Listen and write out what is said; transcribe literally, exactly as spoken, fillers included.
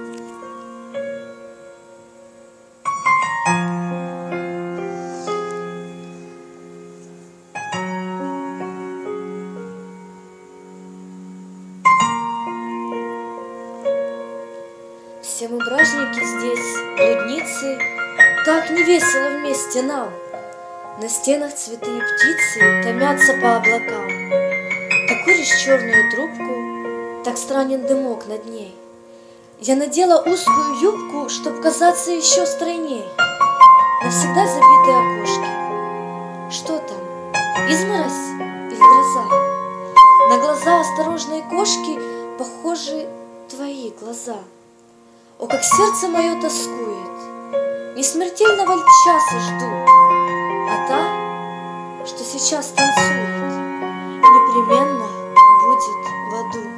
Все мы бражники здесь, блудницы, как не весело вместе нам. На стенах цветы и птицы томятся по облакам. Ты куришь черную трубку, так странен дымок над ней. Я надела узкую юбку, чтоб казаться еще стройней. Навсегда забиты окошки. Что там, изморозь или гроза? На глаза осторожной кошки похожи твои глаза. О, как сердце мое тоскует, не смертельного ли часа жду, а та, что сейчас танцует, непременно будет в аду.